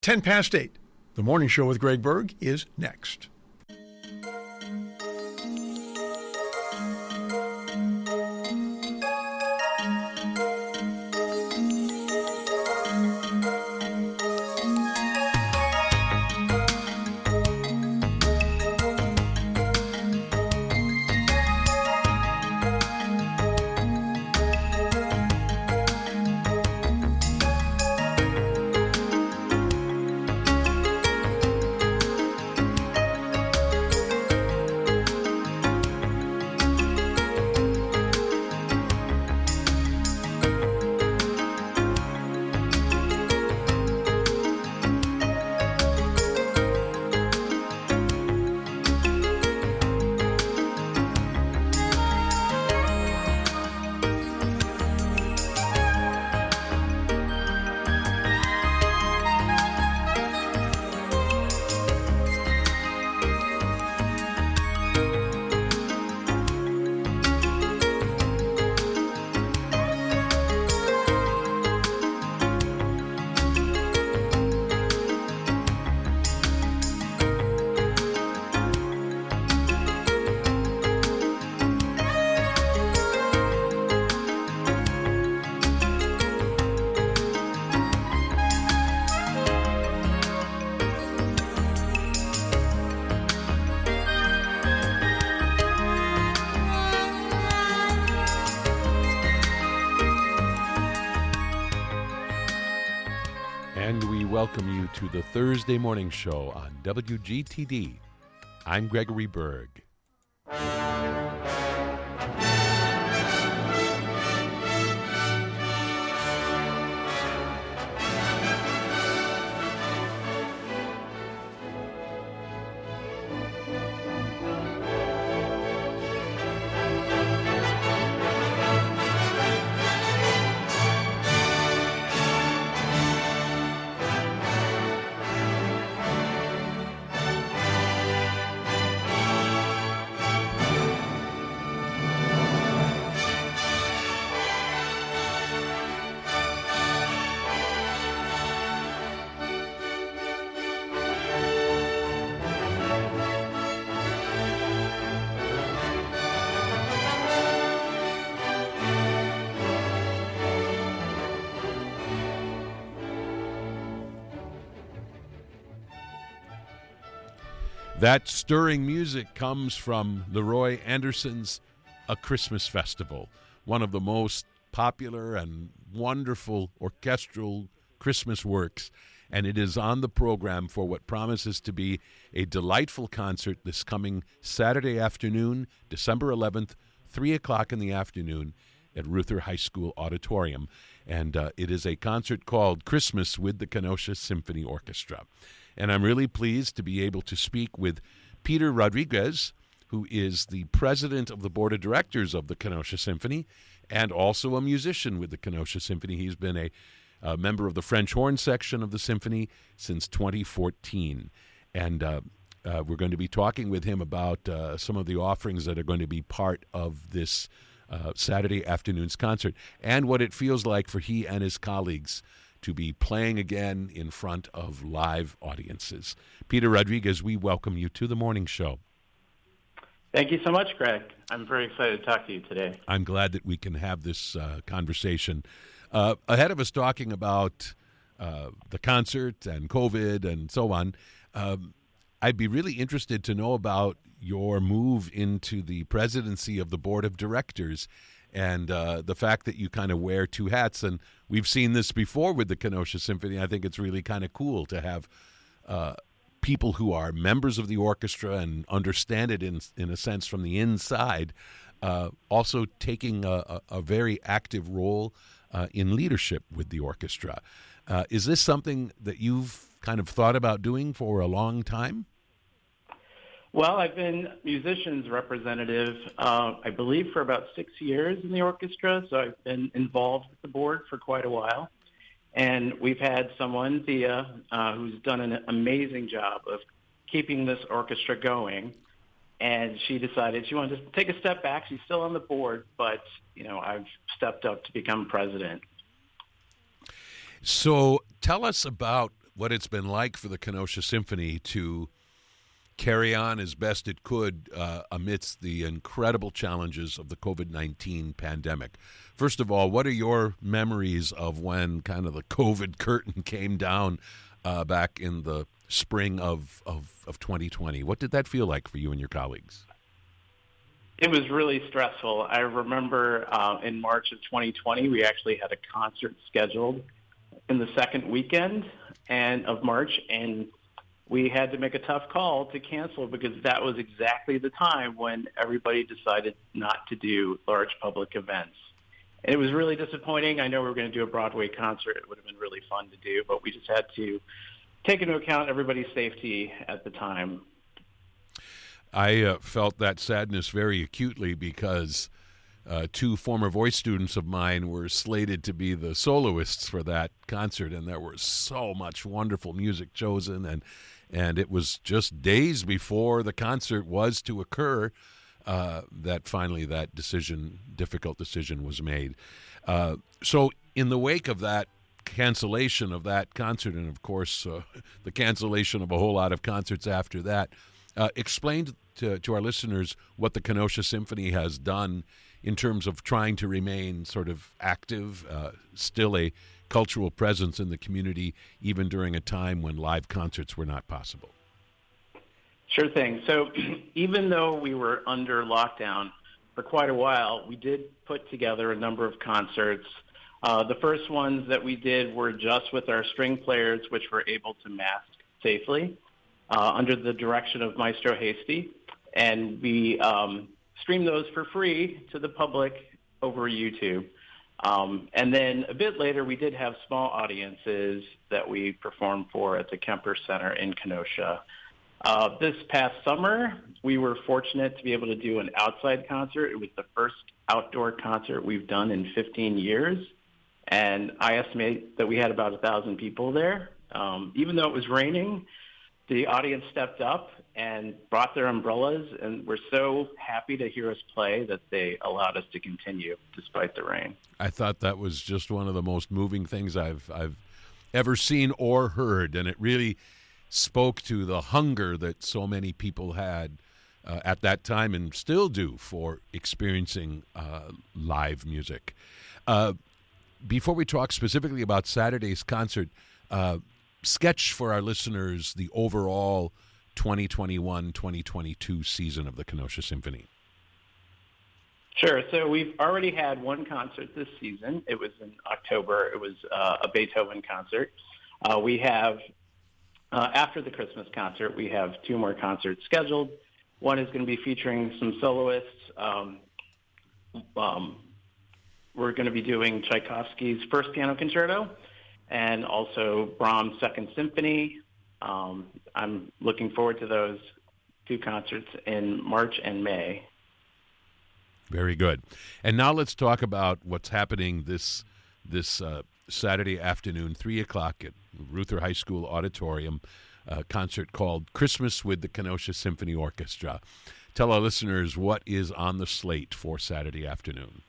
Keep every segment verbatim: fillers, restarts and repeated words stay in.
ten past eight. The Morning Show with Greg Berg is next. Welcome you to the Thursday Morning Show on W G T D. I'm Gregory Berg. That stirring music comes from Leroy Anderson's A Christmas Festival, one of the most popular and wonderful orchestral Christmas works, and it is on the program for what promises to be a delightful concert this coming Saturday afternoon, December eleventh, three o'clock in the afternoon at Ruther High School Auditorium. And uh, it is a concert called Christmas with the Kenosha Symphony Orchestra. And I'm really pleased to be able to speak with Peter Rodriguez, who is the president of the board of directors of the Kenosha Symphony and also a musician with the Kenosha Symphony. He's been a, a member of the French horn section of the symphony since twenty fourteen. And uh, uh, we're going to be talking with him about uh, some of the offerings that are going to be part of this uh, Saturday afternoon's concert and what it feels like for he and his colleagues to be playing again in front of live audiences. Peter Rodriguez, we welcome you to the morning show. Thank you so much, Greg. I'm very excited to talk to you today. I'm glad that we can have this uh, conversation. Uh, ahead of us talking about uh, the concert and COVID and so on, um, I'd be really interested to know about your move into the presidency of the board of directors and uh, the fact that you kind of wear two hats. And we've seen this before with the Kenosha Symphony. I think it's really kind of cool to have uh, people who are members of the orchestra and understand it in in a sense from the inside, uh, also taking a, a, a very active role uh, in leadership with the orchestra. Uh, is this something that you've kind of thought about doing for a long time? Well, I've been musician's representative, uh, I believe, for about six years in the orchestra, so I've been involved with the board for quite a while. And we've had someone, Thea, uh, who's done an amazing job of keeping this orchestra going. And she decided she wanted to take a step back. She's still on the board, but, you know, I've stepped up to become president. So tell us about what it's been like for the Kenosha Symphony to carry on as best it could uh, amidst the incredible challenges of the COVID nineteen pandemic. First of all, what are your memories of when kind of the COVID curtain came down uh, back in the spring of, of, of twenty twenty? What did that feel like for you and your colleagues? It was really stressful. I remember uh, in March of twenty twenty, we actually had a concert scheduled in the second weekend and of March, and we had to make a tough call to cancel because that was exactly the time when everybody decided not to do large public events. And it was really disappointing. I know we were going to do a Broadway concert. It would have been really fun to do, but we just had to take into account everybody's safety at the time. I uh, felt that sadness very acutely because uh, two former voice students of mine were slated to be the soloists for that concert, and there was so much wonderful music chosen, and and it was just days before the concert was to occur uh, that finally that decision, difficult decision, was made. Uh, so in the wake of that cancellation of that concert, and of course uh, the cancellation of a whole lot of concerts after that, uh, explain to, to our listeners what the Kenosha Symphony has done in terms of trying to remain sort of active, uh, still a cultural presence in the community, even during a time when live concerts were not possible. Sure thing. So even though we were under lockdown for quite a while, we did put together a number of concerts. Uh, the first ones that we did were just with our string players, which were able to mask safely uh, under the direction of Maestro Hasty. And we um, streamed those for free to the public over YouTube. Um, and then a bit later, we did have small audiences that we performed for at the Kemper Center in Kenosha. Uh, this past summer, we were fortunate to be able to do an outside concert. It was the first outdoor concert we've done in fifteen years. And I estimate that we had about one thousand people there. Um, even though it was raining, the audience stepped up and brought their umbrellas, and were so happy to hear us play that they allowed us to continue despite the rain. I thought that was just one of the most moving things I've I've ever seen or heard, and it really spoke to the hunger that so many people had uh, at that time and still do for experiencing uh, live music. Uh, before we talk specifically about Saturday's concert, uh, sketch for our listeners the overall twenty twenty-one twenty twenty-two season of the Kenosha Symphony. Sure. So we've already had one concert this season. It was in October. It was uh, a Beethoven concert. Uh, we have, uh, after the Christmas concert, we have two more concerts scheduled. One is going to be featuring some soloists. Um, um, we're going to be doing Tchaikovsky's First Piano Concerto and also Brahms' Second Symphony. Um, I'm looking forward to those two concerts in March and May. Very good. And now let's talk about what's happening this this uh, Saturday afternoon, three o'clock at Ruther High School Auditorium, a concert called Christmas with the Kenosha Symphony Orchestra. Tell our listeners what is on the slate for Saturday afternoon.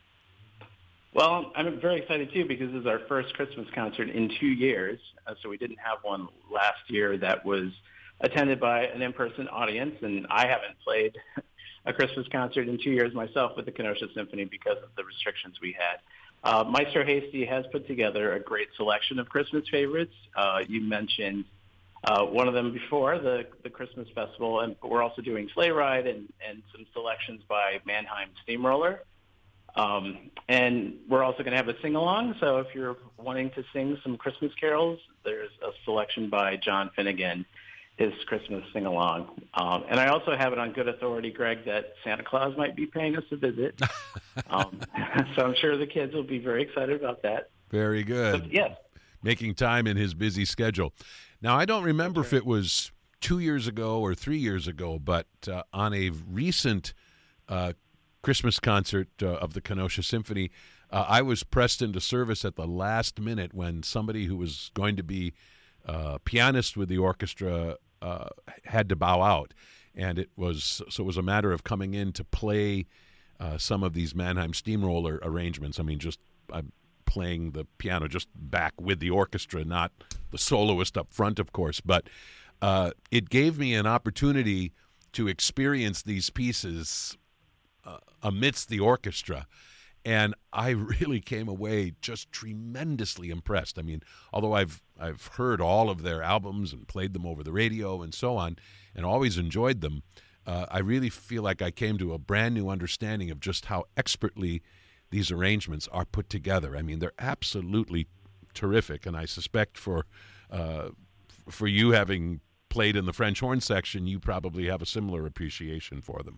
Well, I'm very excited, too, because this is our first Christmas concert in two years. Uh, so we didn't have one last year that was attended by an in-person audience, and I haven't played a Christmas concert in two years myself with the Kenosha Symphony because of the restrictions we had. Uh, Maestro Hasty has put together a great selection of Christmas favorites. Uh, you mentioned uh, one of them before, the, the Christmas Festival, and we're also doing Sleigh Ride and, and some selections by Mannheim Steamroller. Um, and we're also going to have a sing-along, so if you're wanting to sing some Christmas carols, there's a selection by John Finnegan, his Christmas sing-along. Um, and I also have it on good authority, Greg, that Santa Claus might be paying us a visit. um, so I'm sure the kids will be very excited about that. Very good. So, yes. Making time in his busy schedule. Now, I don't remember if it was two years ago or three years ago, but uh, on a recent uh Christmas concert uh, of the Kenosha Symphony, uh, I was pressed into service at the last minute when somebody who was going to be uh, pianist with the orchestra uh, had to bow out, and it was so it was a matter of coming in to play uh, some of these Mannheim Steamroller arrangements. I mean, just I'm playing the piano, just back with the orchestra, not the soloist up front, of course. But uh, it gave me an opportunity to experience these pieces uh, amidst the orchestra. And I really came away just tremendously impressed. I mean, although I've I've heard all of their albums and played them over the radio and so on, and always enjoyed them, uh, I really feel like I came to a brand new understanding of just how expertly these arrangements are put together. I mean, they're absolutely terrific, and I suspect for uh, for you, having played in the French horn section, you probably have a similar appreciation for them.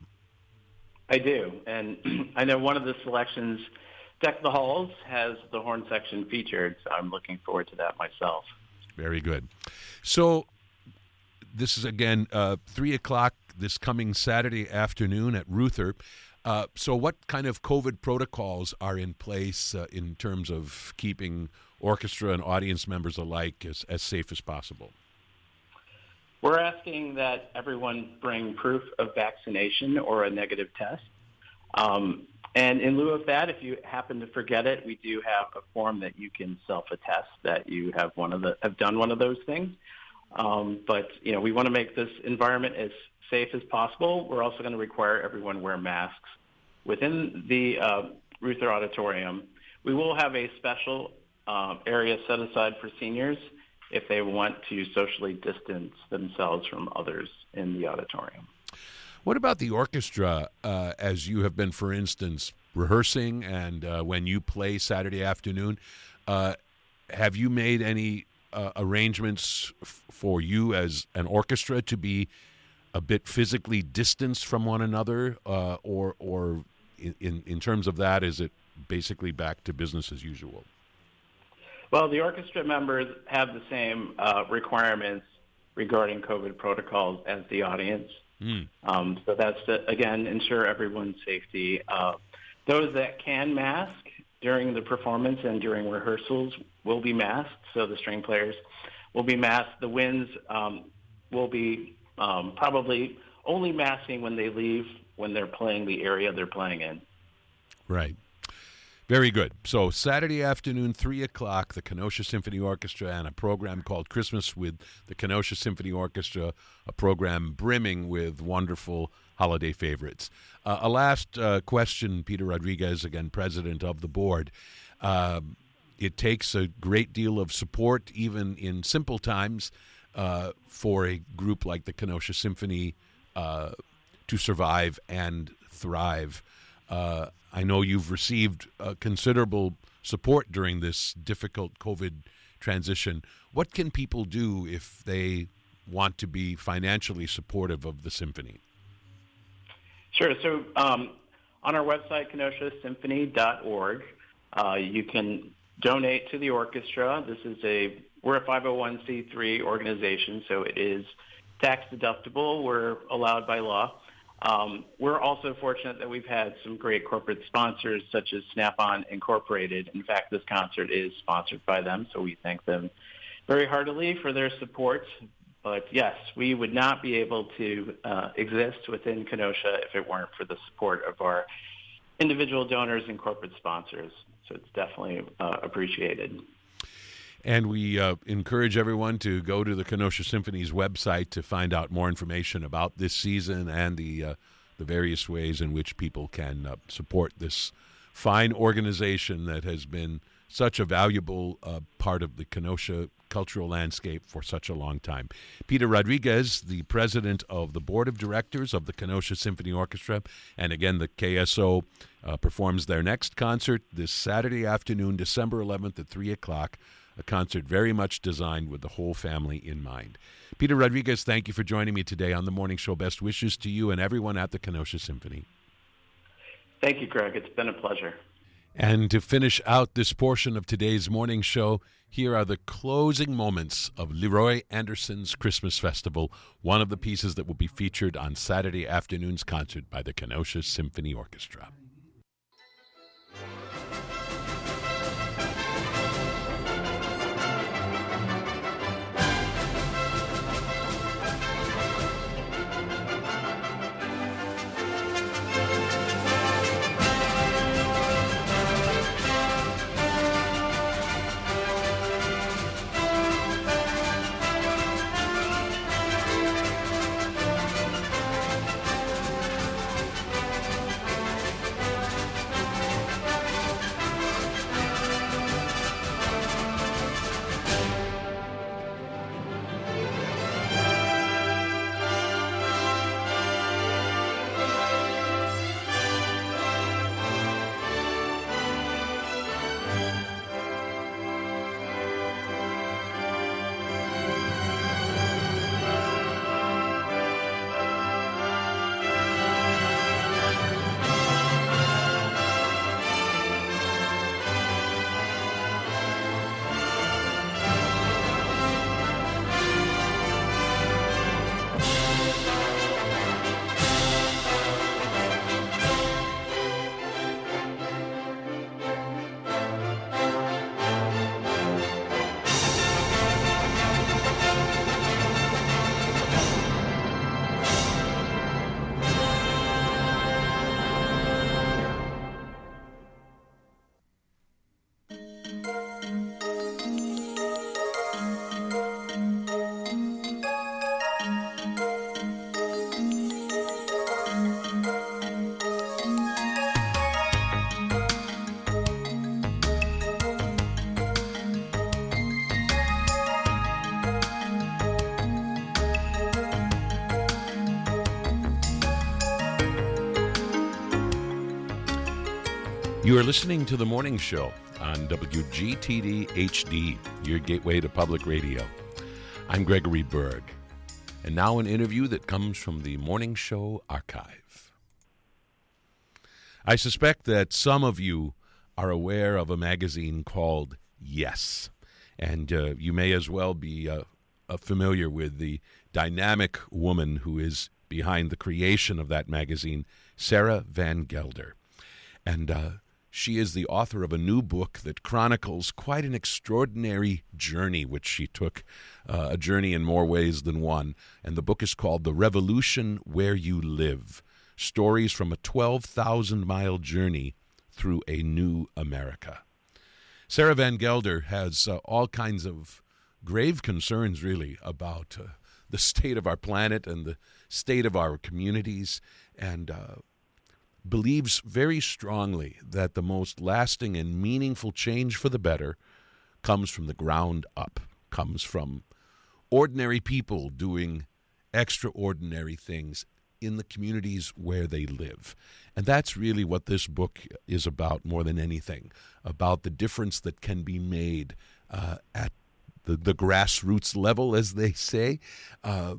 I do, and I know one of the selections, Deck the Halls, has the horn section featured, so I'm looking forward to that myself. Very good. So this is, again, uh, three o'clock this coming Saturday afternoon at Reuther. Uh, so what kind of COVID protocols are in place uh, in terms of keeping orchestra and audience members alike as, as safe as possible? We're asking that everyone bring proof of vaccination or a negative test. Um, and in lieu of that, if you happen to forget it, we do have a form that you can self-attest that you have one of the have done one of those things. Um, but you know, we want to make this environment as safe as possible. We're also going to require everyone wear masks within the uh, Reuther Auditorium. We will have a special uh, area set aside for seniors if they want to socially distance themselves from others in the auditorium. What about the orchestra, uh, as you have been, for instance, rehearsing and uh, when you play Saturday afternoon? Uh, have you made any uh, arrangements f- for you as an orchestra to be a bit physically distanced from one another? Uh, or or in, in, in terms of that, is it basically back to business as usual? Well, the orchestra members have the same uh, requirements regarding COVID protocols as the audience. Mm. Um, so that's to, again, ensure everyone's safety. Uh, those that can mask during the performance and during rehearsals will be masked. So the string players will be masked. The winds um, will be um, probably only masking when they leave, when they're playing the area they're playing in. Right. Very good. So Saturday afternoon, three o'clock, the Kenosha Symphony Orchestra and a program called Christmas with the Kenosha Symphony Orchestra, a program brimming with wonderful holiday favorites. Uh, a last uh, question, Peter Rodriguez, again, president of the board. Uh, it takes a great deal of support, even in simple times, uh, for a group like the Kenosha Symphony uh, to survive and thrive. Uh, I know you've received uh, considerable support during this difficult COVID transition. What can people do if they want to be financially supportive of the symphony? Sure. So um, on our website, kenosha symphony dot org, uh, you can donate to the orchestra. This is a we're a five oh one c three organization, so it is tax deductible. We're allowed by law. Um, we're also fortunate that we've had some great corporate sponsors such as Snap-on Incorporated. In fact, this concert is sponsored by them, so we thank them very heartily for their support. But yes, we would not be able to uh, exist within Kenosha if it weren't for the support of our individual donors and corporate sponsors. So it's definitely uh, appreciated. And we uh, encourage everyone to go to the Kenosha Symphony's website to find out more information about this season and the uh, the various ways in which people can uh, support this fine organization that has been such a valuable uh, part of the Kenosha cultural landscape for such a long time. Peter Rodriguez, the president of the board of directors of the Kenosha Symphony Orchestra, and again, the K S O uh, performs their next concert this Saturday afternoon, December eleventh at three o'clock. A concert very much designed with the whole family in mind. Peter Rodriguez, thank you for joining me today on The Morning Show. Best wishes to you and everyone at the Kenosha Symphony. Thank you, Greg. It's been a pleasure. And to finish out this portion of today's morning show, here are the closing moments of Leroy Anderson's Christmas Festival, one of the pieces that will be featured on Saturday afternoon's concert by the Kenosha Symphony Orchestra. You are listening to The Morning Show on W G T D H D, your gateway to public radio. I'm Gregory Berg, and now an interview that comes from the Morning Show archive. I suspect that some of you are aware of a magazine called Yes, and uh, you may as well be uh, uh, familiar with the dynamic woman who is behind the creation of that magazine, Sarah Van Gelder. And uh, she is the author of a new book that chronicles quite an extraordinary journey which she took, uh, a journey in more ways than one. And the book is called The Revolution Where You Live, Stories from a twelve thousand mile Journey Through a New America. Sarah Van Gelder has uh, all kinds of grave concerns, really, about uh, the state of our planet and the state of our communities, and uh, believes very strongly that the most lasting and meaningful change for the better comes from the ground up, comes from ordinary people doing extraordinary things in the communities where they live. And that's really what this book is about more than anything, about the difference that can be made uh, at the, the grassroots level, as they say, uh,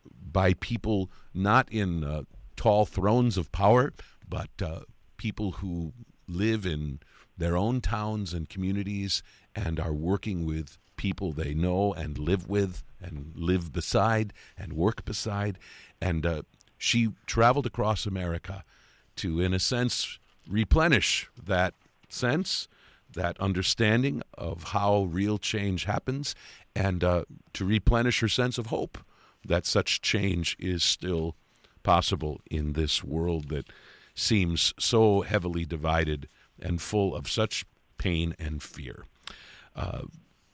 by people not in uh, tall thrones of power, but uh, people who live in their own towns and communities and are working with people they know and live with and live beside and work beside. And uh, she traveled across America to, in a sense, replenish that sense, that understanding of how real change happens, and uh, to replenish her sense of hope that such change is still possible in this world that seems so heavily divided and full of such pain and fear. Uh,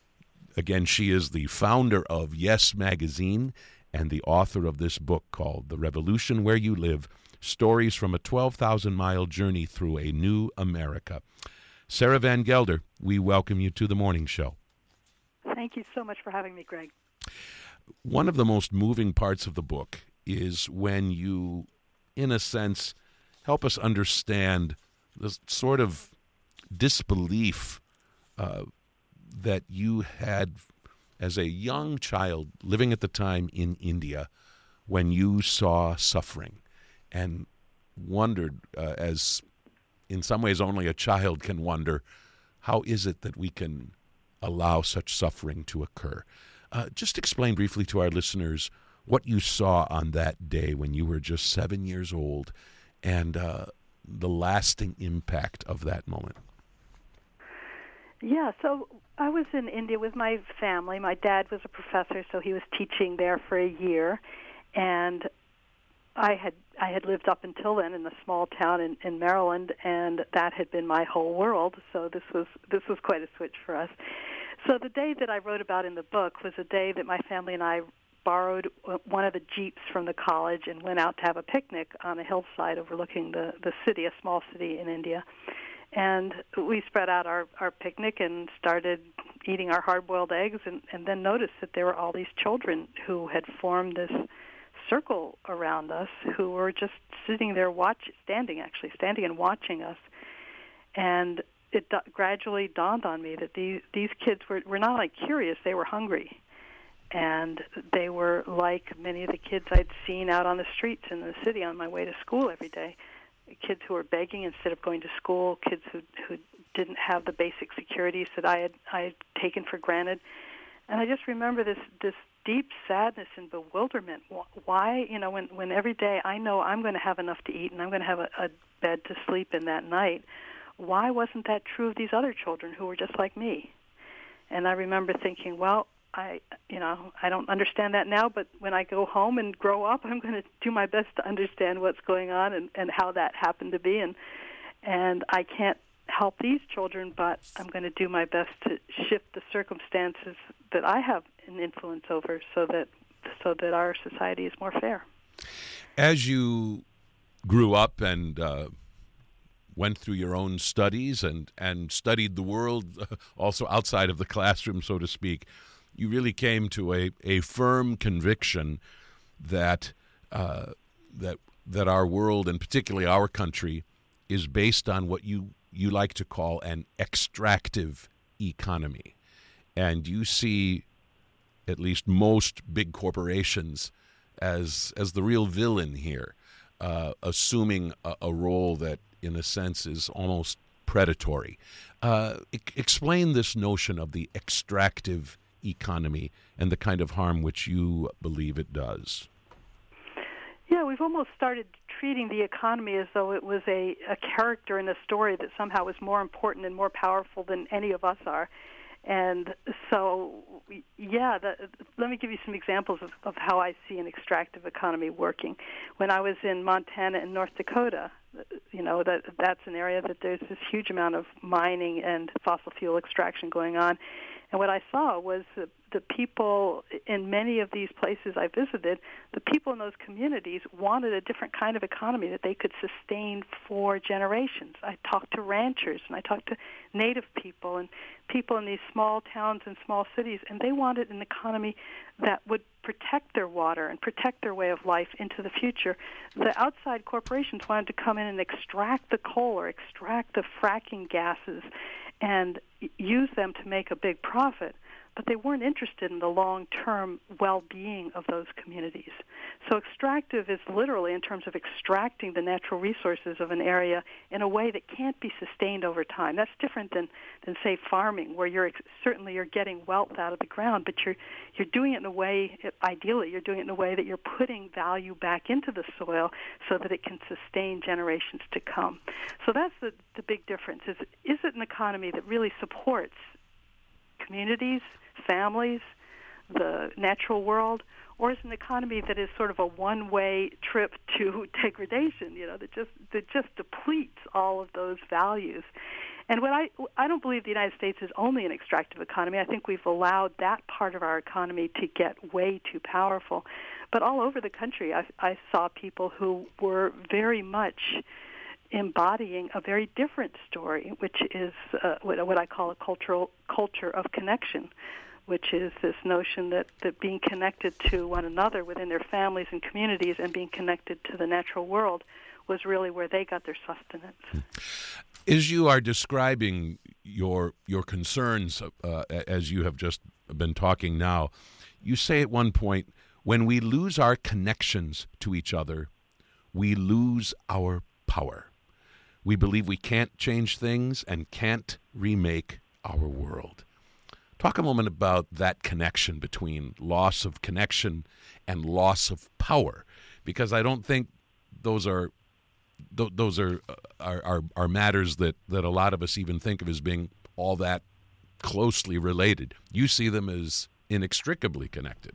again, she is the founder of Yes Magazine and the author of this book called The Revolution Where You Live, Stories from a twelve thousand mile Journey Through a New America. Sarah Van Gelder, we welcome you to The Morning Show. Thank you so much for having me, Greg. One of the most moving parts of the book is when you, in a sense, help us understand the sort of disbelief uh, that you had as a young child living at the time in India when you saw suffering and wondered, uh, as in some ways only a child can wonder, how is it that we can allow such suffering to occur? Uh, just explain briefly to our listeners what you saw on that day when you were just seven years old and uh, the lasting impact of that moment. Yeah, so I was in India with my family. My dad was a professor, so he was teaching there for a year, and I had I had lived up until then in a small town in, in Maryland, and that had been my whole world. So this was this was quite a switch for us. So the day that I wrote about in the book was a day that my family and I borrowed one of the Jeeps from the college and went out to have a picnic on a hillside overlooking the, the city, a small city in India. And we spread out our, our picnic and started eating our hard-boiled eggs, and, and then noticed that there were all these children who had formed this circle around us who were just sitting there, watch, standing actually, standing and watching us. And it d- gradually dawned on me that these, these kids were, were not like curious, they were hungry. And they were like many of the kids I'd seen out on the streets in the city on my way to school every day. Kids who were begging instead of going to school, kids who who didn't have the basic securities that I had I had taken for granted. And I just remember this this deep sadness and bewilderment. Why, you know, when, when every day I know I'm going to have enough to eat and I'm going to have a, a bed to sleep in that night, why wasn't that true of these other children who were just like me? And I remember thinking, well, I, you know, I don't understand that now, but when I go home and grow up, I'm going to do my best to understand what's going on and, and how that happened to be. And and I can't help these children, but I'm going to do my best to shift the circumstances that I have an influence over so that so that our society is more fair. As you grew up and uh, went through your own studies and, and studied the world uh, also outside of the classroom, so to speak, you really came to a, a firm conviction that uh, that that our world, and particularly our country, is based on what you you like to call an extractive economy. And you see at least most big corporations as as the real villain here, uh, assuming a, a role that, in a sense, is almost predatory. Uh, e- explain this notion of the extractive economy and the kind of harm which you believe it does. Yeah, we've almost started treating the economy as though it was a, a character in a story that somehow is more important and more powerful than any of us are. And so, yeah, the, let me give you some examples of, of how I see an extractive economy working. When I was in Montana and North Dakota, you know, that that's an area that there's this huge amount of mining and fossil fuel extraction going on. And what I saw was the, the people in many of these places I visited, the people in those communities wanted a different kind of economy that they could sustain for generations. I talked to ranchers, and I talked to native people and people in these small towns and small cities, and they wanted an economy that would protect their water and protect their way of life into the future. The outside corporations wanted to come in and extract the coal or extract the fracking gases and use them to make a big profit, but they weren't interested in the long-term well-being of those communities. So extractive is literally in terms of extracting the natural resources of an area in a way that can't be sustained over time. That's different than, than say, farming, where you're ex- certainly you're getting wealth out of the ground, but you're you're doing it in a way, ideally, you're doing it in a way that you're putting value back into the soil so that it can sustain generations to come. So that's the, the big difference. Is, is it an economy that really supports communities, families, the natural world, or is it an economy that is sort of a one-way trip to degradation, you know, that just that just depletes all of those values? And what I I don't believe the United States is only an extractive economy. I think we've allowed that part of our economy to get way too powerful. But all over the country, I, I saw people who were very much embodying a very different story, which is uh, what, what I call a cultural culture of connection, which is this notion that, that being connected to one another within their families and communities and being connected to the natural world was really where they got their sustenance. As you are describing your your concerns, uh, as you have just been talking now, you say at one point, when we lose our connections to each other, we lose our power. We believe we can't change things and can't remake our world. Talk a moment about that connection between loss of connection and loss of power, because I don't think those are th- those are, are are are matters that, that a lot of us even think of as being all that closely related. You see them as inextricably connected.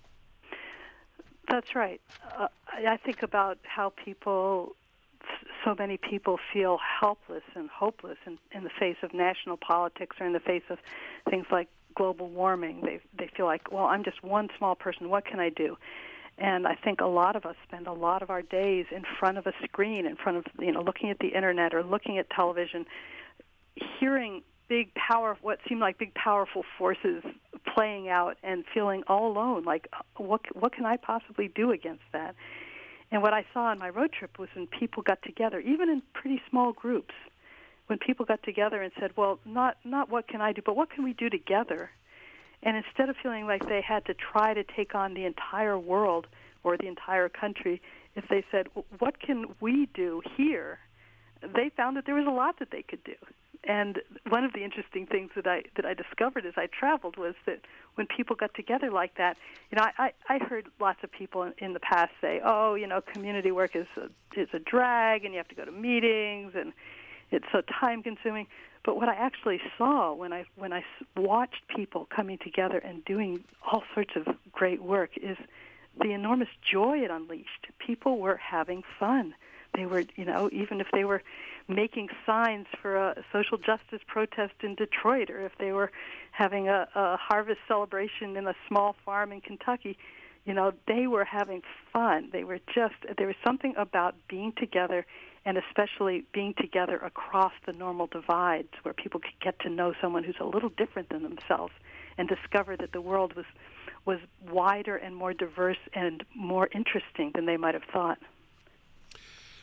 That's right. Uh, I think about how people, so many people feel helpless and hopeless in, in the face of national politics or in the face of things like global warming. They they feel like, well, I'm just one small person. What can I do? And I think a lot of us spend a lot of our days in front of a screen, in front of, you know, looking at the internet or looking at television, hearing big power, what seem like big powerful forces playing out and feeling all alone, like, what what can I possibly do against that? And what I saw on my road trip was when people got together, even in pretty small groups, when people got together and said, well, not not what can I do, but what can we do together? And instead of feeling like they had to try to take on the entire world or the entire country, if they said, what can we do here, they found that there was a lot that they could do. And one of the interesting things that I that I discovered as I traveled was that when people got together like that, you know, I, I heard lots of people in, in the past say, oh, you know, community work is a, is a drag and you have to go to meetings and it's so time-consuming. But what I actually saw when I when I watched people coming together and doing all sorts of great work is the enormous joy it unleashed. People were having fun. They were, you know, even if they were making signs for a social justice protest in Detroit, or if they were having a, a harvest celebration in a small farm in Kentucky, you know, they were having fun. They were just, there was something about being together, and especially being together across the normal divides where people could get to know someone who's a little different than themselves and discover that the world was was wider and more diverse and more interesting than they might have thought.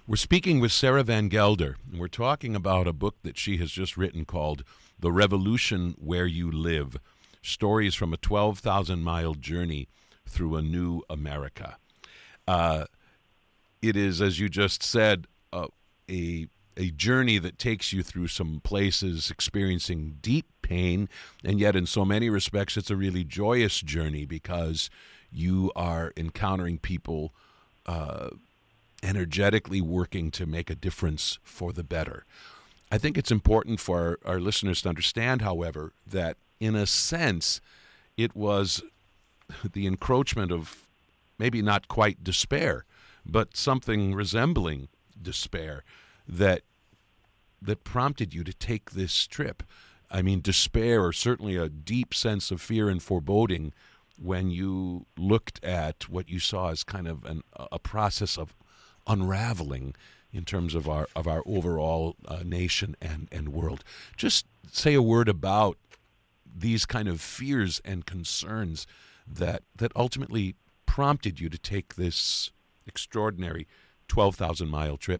We're speaking with Sarah Van Gelder, and we're talking about a book that she has just written called The Revolution Where You Live, Stories from a twelve thousand mile Journey Through a New America. Uh, it is, as you just said, uh, a a journey that takes you through some places experiencing deep pain, and yet in so many respects it's a really joyous journey because you are encountering people uh, energetically working to make a difference for the better. I think it's important for our, our listeners to understand, however, that in a sense it was the encroachment of maybe not quite despair, but something resembling despair that that prompted you to take this trip. I mean, despair, or certainly a deep sense of fear and foreboding when you looked at what you saw as kind of an, a process of unraveling in terms of our of our overall uh, nation and, and world. Just say a word about these kind of fears and concerns that that ultimately prompted you to take this extraordinary twelve thousand mile trip.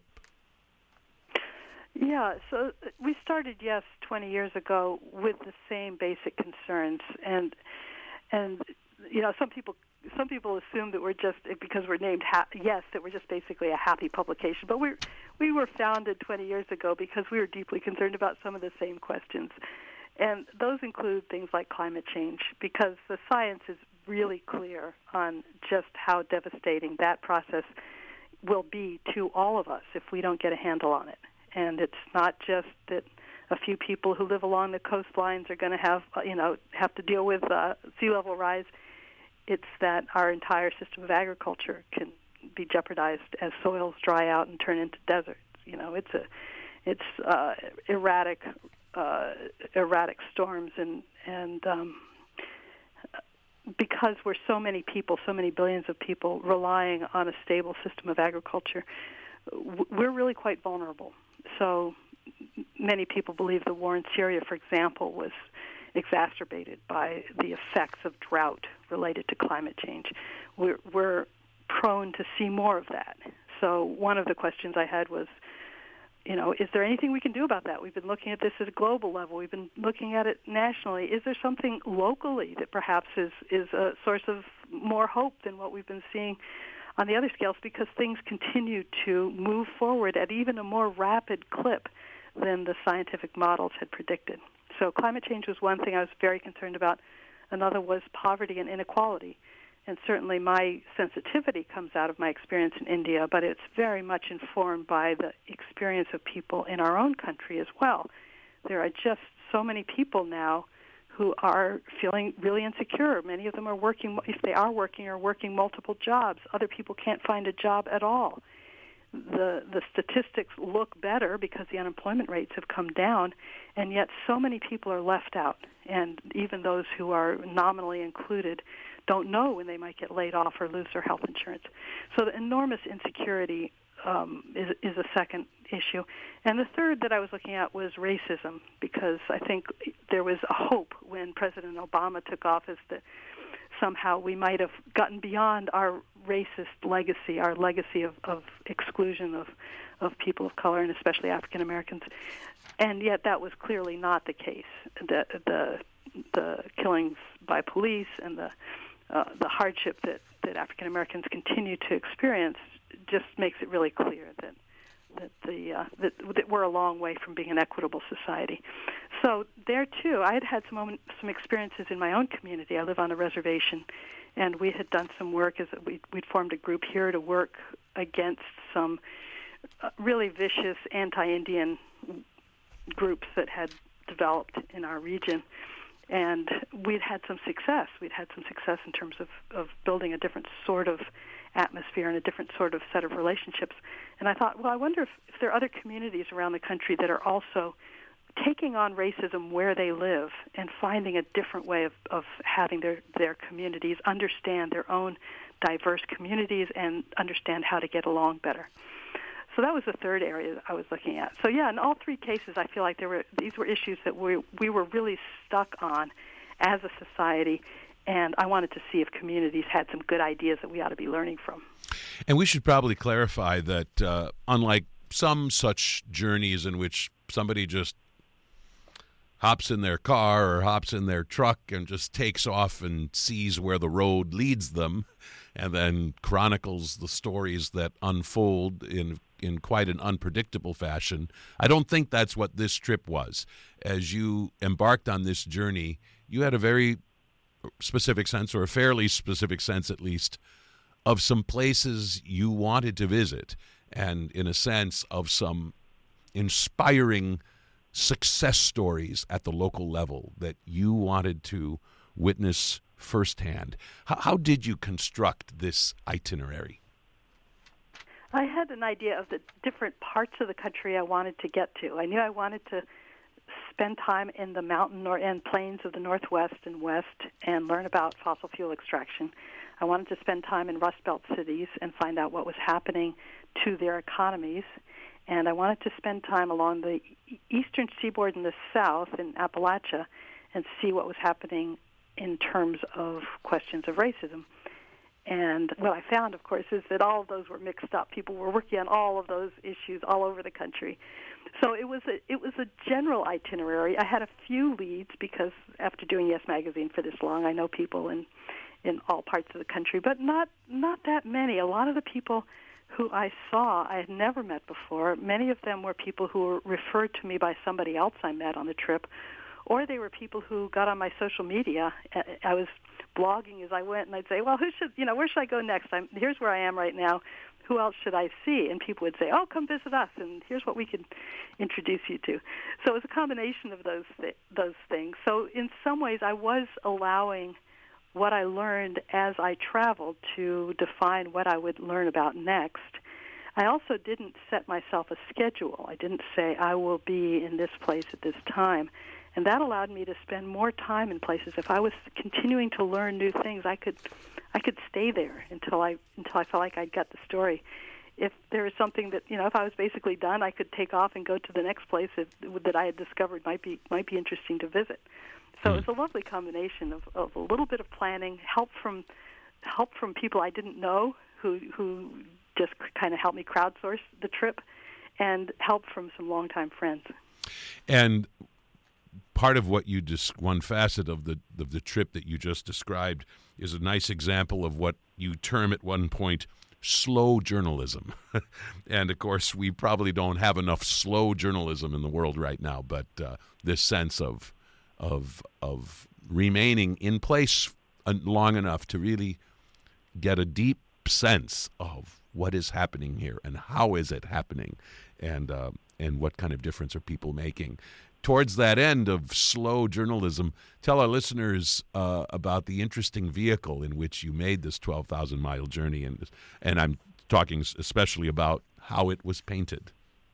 Yeah, so we started, yes, twenty years ago with the same basic concerns, and and you know some people some people assume that we're just because we're named ha- yes that we're just basically a happy publication, but we we were founded twenty years ago because we were deeply concerned about some of the same questions, and those include things like climate change, because the science is really clear on just how devastating that process will be to all of us if we don't get a handle on it. And it's not just that a few people who live along the coastlines are going to have, you know, have to deal with uh, sea level rise. It's that our entire system of agriculture can be jeopardized as soils dry out and turn into deserts. You know, it's a, it's uh, erratic, uh, erratic storms, and and um, because we're so many people, so many billions of people relying on a stable system of agriculture, we're really quite vulnerable. So many people believe the war in Syria, for example, was exacerbated by the effects of drought related to climate change. We're, we're prone to see more of that. So one of the questions I had was, you know, is there anything we can do about that? We've been looking at this at a global level. We've been looking at it nationally. Is there something locally that perhaps is, is a source of more hope than what we've been seeing on the other scales, because things continue to move forward at even a more rapid clip than the scientific models had predicted. So climate change was one thing I was very concerned about. Another was poverty and inequality. And certainly my sensitivity comes out of my experience in India, but it's very much informed by the experience of people in our own country as well. There are just so many people now who are feeling really insecure. Many of them are working, if they are working, are working multiple jobs. Other people can't find a job at all. The the statistics look better because the unemployment rates have come down, and yet so many people are left out. And even those who are nominally included don't know when they might get laid off or lose their health insurance. So the enormous insecurity um, is, is a second issue. And the third that I was looking at was racism, because I think there was a hope when President Obama took office that somehow we might have gotten beyond our racist legacy, our legacy of, of exclusion of, of people of color, and especially African Americans. And yet that was clearly not the case. The the, the killings by police and the uh, the hardship that, that African Americans continue to experience just makes it really clear that that the uh, that, that we're a long way from being an equitable society. So there too, I had had some moment, some experiences in my own community. I live on a reservation, and we had done some work as we we'd formed a group here to work against some uh, really vicious anti-Indian groups that had developed in our region. And we'd had some success. We'd had some success in terms of, of building a different sort of atmosphere and a different sort of set of relationships. And I thought, well, I wonder if, if there are other communities around the country that are also taking on racism where they live and finding a different way of, of having their, their communities understand their own diverse communities and understand how to get along better. So that was the third area I was looking at. So yeah, in all three cases, I feel like there were these were issues that we we were really stuck on as a society, And I wanted to see if communities had some good ideas that we ought to be learning from. And we should probably clarify that uh, unlike some such journeys in which somebody just hops in their car or hops in their truck and just takes off and sees where the road leads them and then chronicles the stories that unfold in in quite an unpredictable fashion, I don't think that's what this trip was. As you embarked on this journey, you had a very specific sense, or a fairly specific sense at least, of some places you wanted to visit, and in a sense of some inspiring success stories at the local level that you wanted to witness firsthand. How, how did you construct this itinerary? I had an idea of the different parts of the country I wanted to get to. I knew I wanted to spend time in the mountain or and plains of the Northwest and West and learn about fossil fuel extraction. I wanted to spend time in Rust Belt cities and find out what was happening to their economies. And I wanted to spend time along the eastern seaboard in the south in Appalachia and see what was happening in terms of questions of racism. And what I found, of course, is that all of those were mixed up. People were working on all of those issues all over the country. So it was a it was a general itinerary. I had a few leads because after doing Yes Magazine for this long, I know people in in all parts of the country, but not not that many. A lot of the people who I saw I had never met before. Many of them were people who were referred to me by somebody else I met on the trip, or they were people who got on my social media. I was blogging as I went, and I'd say, well, who should, you know, where should I go next? I'm, here's where I am right now. Who else should I see? And people would say, oh, come visit us, and here's what we can introduce you to. So it was a combination of those th- those things. So in some ways, I was allowing what I learned as I traveled to define what I would learn about next. I also didn't set myself a schedule. I didn't say, I will be in this place at this time. And that allowed me to spend more time in places. If I was continuing to learn new things, I could I could stay there until I until I felt like I'd got the story. If there was something that, you know, if I was basically done, I could take off and go to the next place that, that I had discovered might be might be interesting to visit. So it was a lovely combination of, of a little bit of planning, help from help from people I didn't know who who just kind of helped me crowdsource the trip, and help from some longtime friends. And part of what you just, one facet of the of the trip that you just described is a nice example of what you term at one point slow journalism. And of course, we probably don't have enough slow journalism in the world right now, but uh, this sense of of of remaining in place long enough to really get a deep sense of what is happening here and how is it happening, and uh, and what kind of difference are people making. Towards that end of slow journalism, tell our listeners uh, about the interesting vehicle in which you made this twelve thousand mile journey, and and I'm talking especially about how it was painted.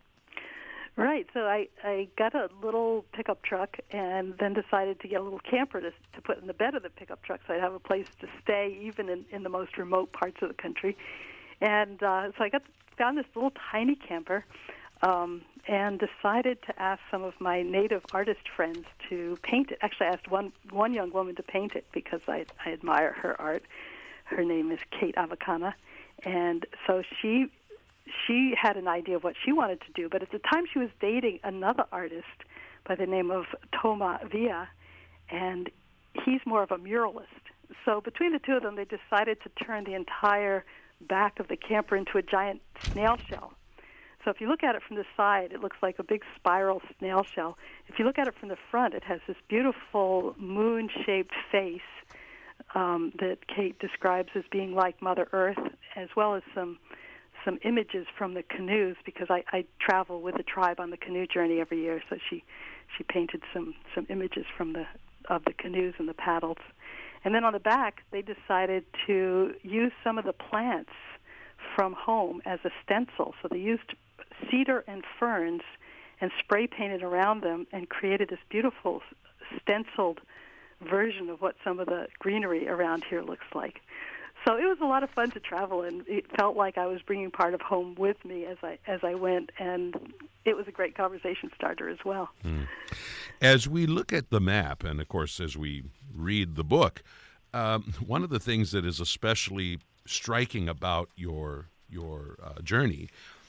Right. So I, I got a little pickup truck and then decided to get a little camper to, to put in the bed of the pickup truck so I'd have a place to stay even in, in the most remote parts of the country. And uh, so I got found this little tiny camper um, and decided to ask some of my native artist friends to paint it. Actually, I asked one, one young woman to paint it because I, I admire her art. Her name is Kate Avacana. And so she... She had an idea of what she wanted to do, but at the time she was dating another artist by the name of Toma Villa, and he's more of a muralist. So between the two of them, they decided to turn the entire back of the camper into a giant snail shell. So if you look at it from the side, it looks like a big spiral snail shell. If you look at it from the front, it has this beautiful moon-shaped face um, that Kate describes as being like Mother Earth, as well as some some images from the canoes, because I, I travel with the tribe on the canoe journey every year. So she, she painted some, some images from the of the canoes and the paddles. And then on the back, they decided to use some of the plants from home as a stencil. So they used cedar and ferns and spray painted around them and created this beautiful stenciled version of what some of the greenery around here looks like. So it was a lot of fun to travel, and it felt like I was bringing part of home with me as I as I went, and it was a great conversation starter as well. Mm. As we look at the map, and of course as we read the book, Um, one of the things that is especially striking about your your uh, journey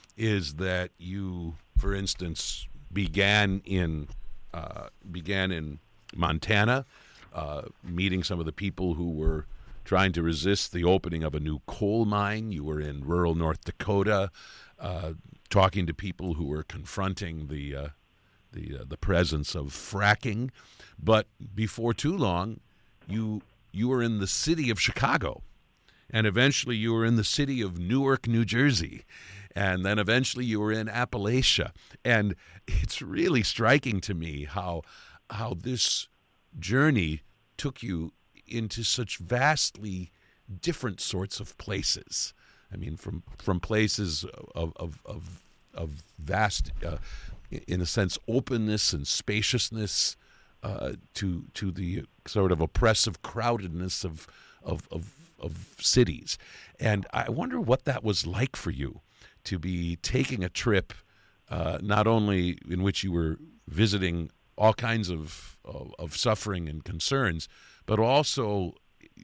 is that you, for instance, began in uh, began in Montana, uh, meeting some of the people who were trying to resist the opening of a new coal mine. You were in rural North Dakota, uh, talking to people who were confronting the uh, the uh, the presence of fracking. But before too long, you you were in the city of Chicago, and eventually you were in the city of Newark, New Jersey, and then eventually you were in Appalachia. And it's really striking to me how how this journey took you into such vastly different sorts of places. I mean, from from places of of of, of vast, uh, in a sense, openness and spaciousness, uh, to to the sort of oppressive crowdedness of of of of cities. And I wonder what that was like for you, to be taking a trip, uh, not only in which you were visiting all kinds of, of of suffering and concerns, but also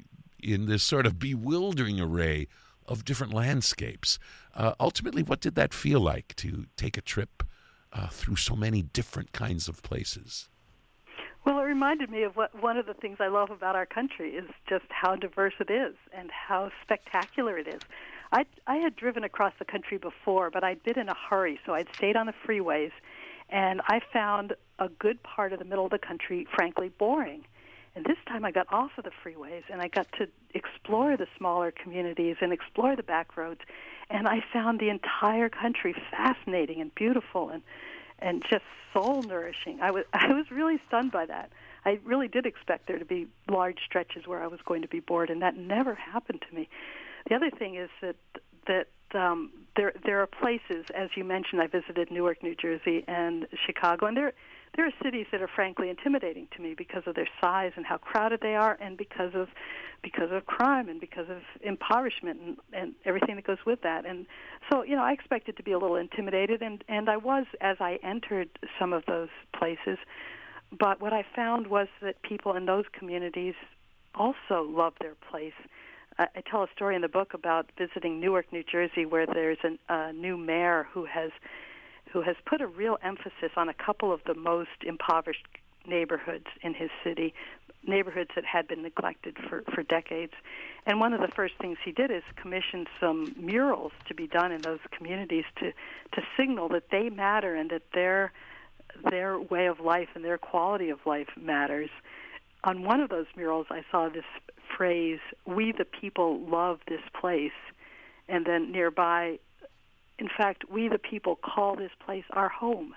in this sort of bewildering array of different landscapes. Uh, ultimately, what did that feel like, to take a trip uh, through so many different kinds of places? Well, it reminded me of what one of the things I love about our country is just how diverse it is and how spectacular it is. I I had driven across the country before, but I'd been in a hurry, so I'd stayed on the freeways, and I found a good part of the middle of the country, frankly, boring. And this time I got off of the freeways, and I got to explore the smaller communities and explore the back roads, and I found the entire country fascinating and beautiful and and just soul-nourishing. I was I was really stunned by that. I really did expect there to be large stretches where I was going to be bored, and that never happened to me. The other thing is that that um, there there are places, as you mentioned, I visited Newark, New Jersey, and Chicago, and there there are cities that are frankly intimidating to me because of their size and how crowded they are, and because of because of crime and because of impoverishment and, and everything that goes with that. And so, you know, I expected to be a little intimidated, and, and I was as I entered some of those places. But what I found was that people in those communities also love their place. I, I tell a story in the book about visiting Newark, New Jersey, where there's an, a new mayor who has who has put a real emphasis on a couple of the most impoverished neighborhoods in his city, neighborhoods that had been neglected for, for decades. And one of the first things he did is commission some murals to be done in those communities to, to signal that they matter and that their their way of life and their quality of life matters. On one of those murals, I saw this phrase, "We the people love this place," and then nearby, "In fact, we the people call this place our home."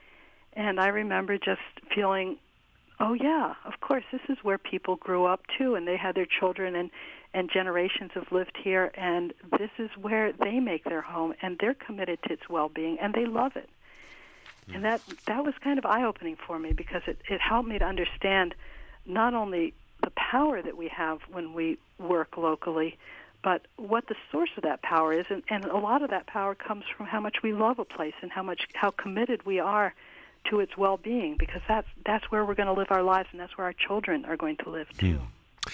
And I remember just feeling, oh yeah, of course, this is where people grew up too, and they had their children, and, and generations have lived here, and this is where they make their home, and they're committed to its well-being, and they love it. Mm. And that that was kind of eye-opening for me, because it, it helped me to understand not only the power that we have when we work locally, but what the source of that power is, and, and a lot of that power comes from how much we love a place and how much how committed we are to its well-being, because that's that's where we're going to live our lives, and that's where our children are going to live too. Hmm.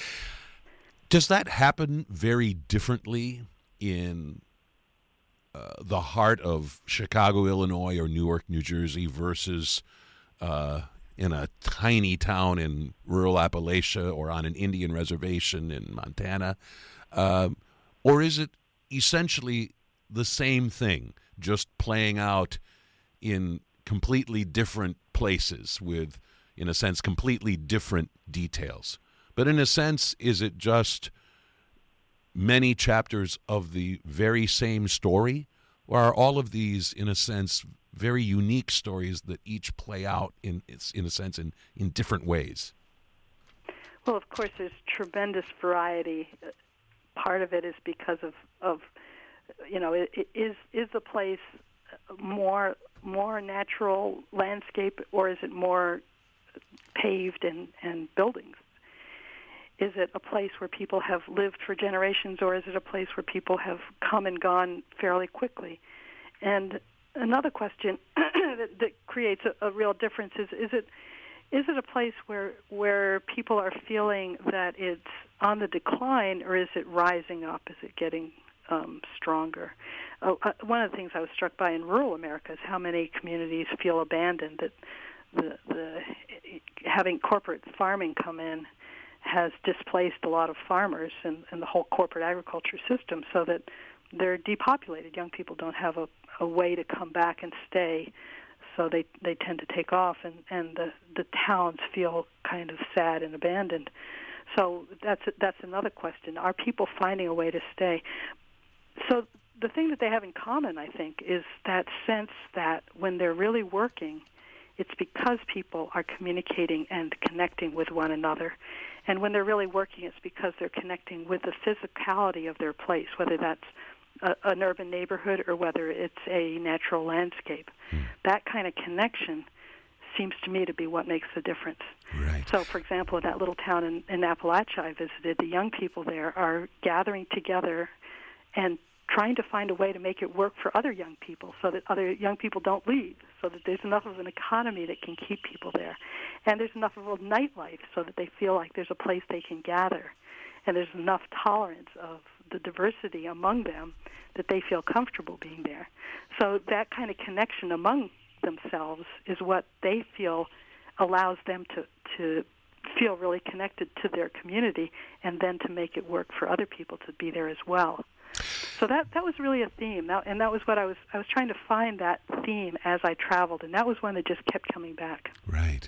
Does that happen very differently in uh, the heart of Chicago, Illinois, or Newark, New Jersey, versus uh, in a tiny town in rural Appalachia or on an Indian reservation in Montana? Um, or is it essentially the same thing, just playing out in completely different places with, in a sense, completely different details? But in a sense, is it just many chapters of the very same story? Or are all of these, in a sense, very unique stories that each play out, in, in a sense, in, in different ways? Well, of course, there's tremendous variety. Part of it is because of, of you know, it, it is is the place more more natural landscape, or is it more paved and, and buildings? Is it a place where people have lived for generations, or is it a place where people have come and gone fairly quickly? And another question that, that creates a, a real difference is, is it is it a place where where people are feeling that it's on the decline, or is it rising up? Is it getting um, stronger? Oh, uh, one of the things I was struck by in rural America is how many communities feel abandoned. That the the having corporate farming come in has displaced a lot of farmers and, and the whole corporate agriculture system, so that they're depopulated. Young people don't have a, a way to come back and stay, so they, they tend to take off, and, and the, the towns feel kind of sad and abandoned. So that's that's another question. Are people finding a way to stay? So the thing that they have in common, I think, is that sense that when they're really working, it's because people are communicating and connecting with one another. And when they're really working, it's because they're connecting with the physicality of their place, whether that's a, an urban neighborhood or whether it's a natural landscape. Mm. That kind of connection seems to me to be what makes the difference. Right. So, for example, in that little town in, in Appalachia I visited, the young people there are gathering together and trying to find a way to make it work for other young people so that other young people don't leave, so that there's enough of an economy that can keep people there. And there's enough of a nightlife so that they feel like there's a place they can gather. And there's enough tolerance of the diversity among them that they feel comfortable being there. So that kind of connection among themselves is what they feel allows them to, to feel really connected to their community and then to make it work for other people to be there as well. So that that was really a theme, that, and that was what I was I was trying to find that theme as I traveled, and that was one that just kept coming back. Right.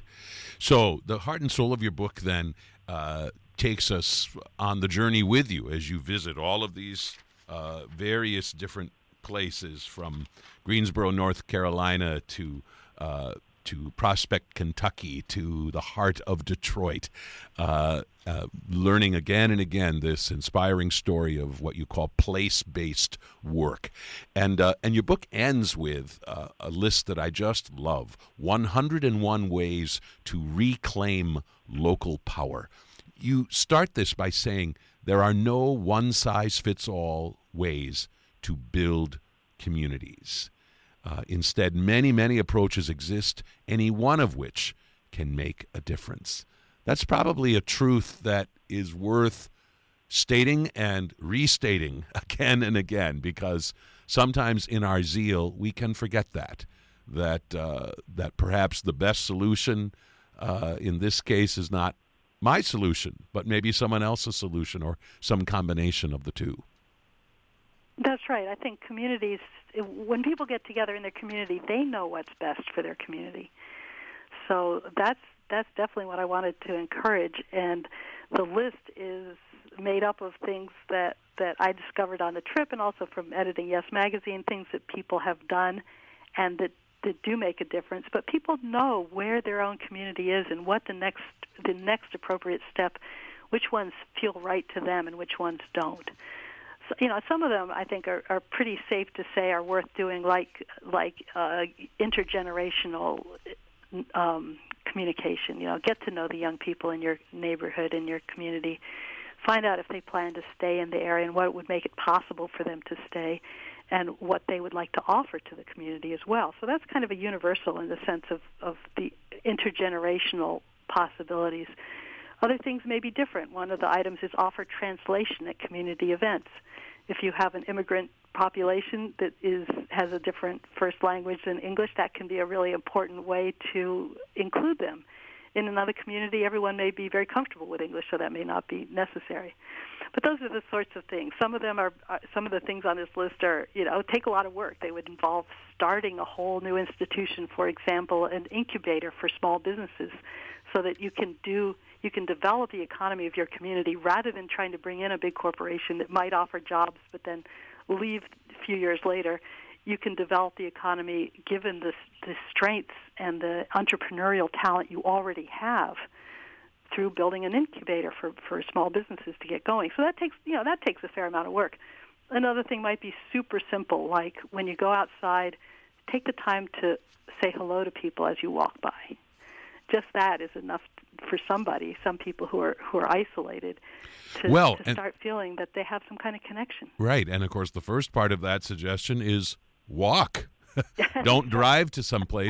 So the heart and soul of your book then uh, takes us on the journey with you as you visit all of these uh, various different places, from Greensboro, North Carolina, to uh, to Prospect, Kentucky, to the heart of Detroit, uh, uh, learning again and again this inspiring story of what you call place-based work. And uh, and your book ends with uh, a list that I just love, one hundred one ways to reclaim local power. You start this by saying there are no one-size-fits-all ways to build communities. Uh, instead, many, many approaches exist, any one of which can make a difference. That's probably a truth that is worth stating and restating again and again, because sometimes in our zeal we can forget that, that, uh, that perhaps the best solution uh, in this case is not my solution, but maybe someone else's solution or some combination of the two. That's right. I think communities, when people get together in their community, they know what's best for their community. So that's that's definitely what I wanted to encourage. And the list is made up of things that, that I discovered on the trip and also from editing Yes Magazine, things that people have done and that, that do make a difference. But people know where their own community is and what the next the next appropriate step, which ones feel right to them and which ones don't. So, you know, some of them I think are, are pretty safe to say are worth doing, like like uh, intergenerational um, communication. You know, get to know the young people in your neighborhood, in your community. Find out if they plan to stay in the area and what would make it possible for them to stay, and what they would like to offer to the community as well. So that's kind of a universal in the sense of, of the intergenerational possibilities. Other things may be different. One of the items is offer translation at community events. If you have an immigrant population that is has a different first language than English, that can be a really important way to include them. In another community, everyone may be very comfortable with English, so that may not be necessary. But those are the sorts of things. Some of them are, uh, some of the things on this list are, you know, take a lot of work. They would involve starting a whole new institution, for example, an incubator for small businesses, so that you can do, you can develop the economy of your community rather than trying to bring in a big corporation that might offer jobs but then leave a few years later. You can develop the economy given the, the strengths and the entrepreneurial talent you already have through building an incubator for, for small businesses to get going. So that takes, you know, that takes a fair amount of work. Another thing might be super simple, like when you go outside, take the time to say hello to people as you walk by. Just that is enough for somebody, some people who are who are isolated, to, well, to start feeling that they have some kind of connection. Right, and of course the first part of that suggestion is walk. Don't drive to some place,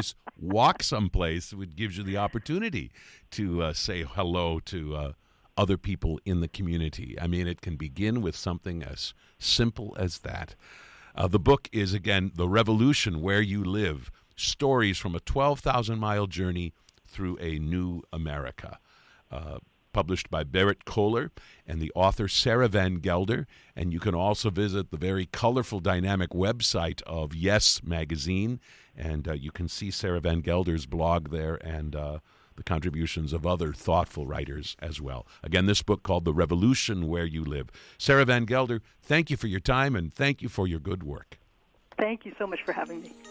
walk someplace, it gives you the opportunity to uh, say hello to uh, other people in the community. I mean, it can begin with something as simple as that. Uh, the book is, again, The Revolution, Where You Live, Stories from a twelve thousand mile Journey Through a New America. Uh, published by Barrett Kohler and the author Sarah Van Gelder. And you can also visit the very colorful, dynamic website of Yes Magazine, and uh, you can see Sarah Van Gelder's blog there and uh, the contributions of other thoughtful writers as well. Again, this book called The Revolution, Where You Live. Sarah Van Gelder, thank you for your time, and thank you for your good work. Thank you so much for having me.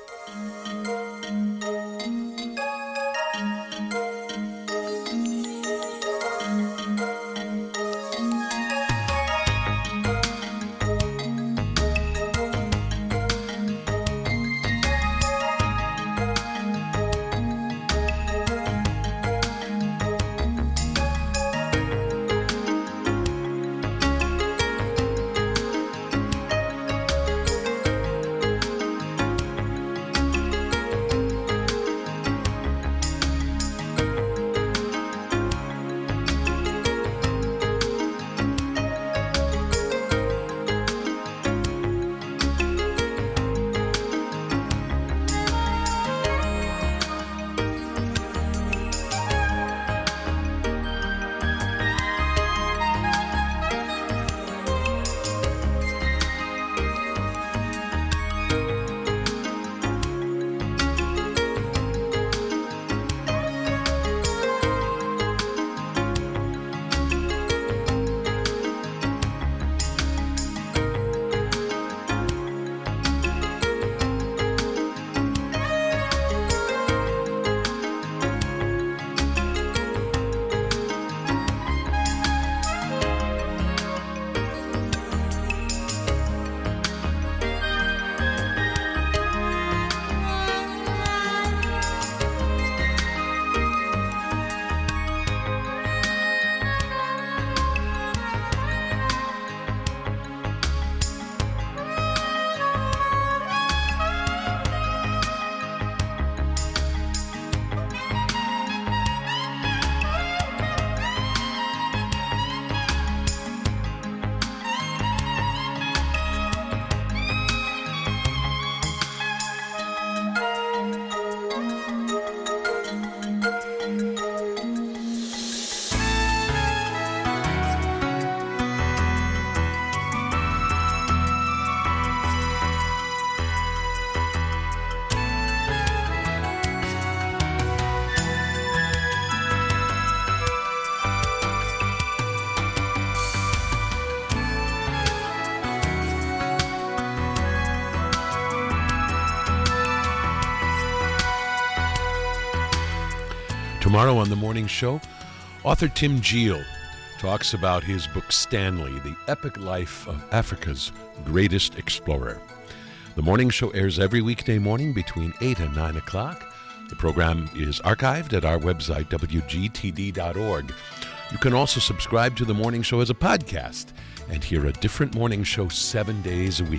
Tomorrow on The Morning Show, author Tim Geel talks about his book Stanley, The Epic Life of Africa's Greatest Explorer. The Morning Show airs every weekday morning between eight and nine o'clock. The program is archived at our website, w g t d dot org. You can also subscribe to The Morning Show as a podcast and hear a different morning show seven days a week.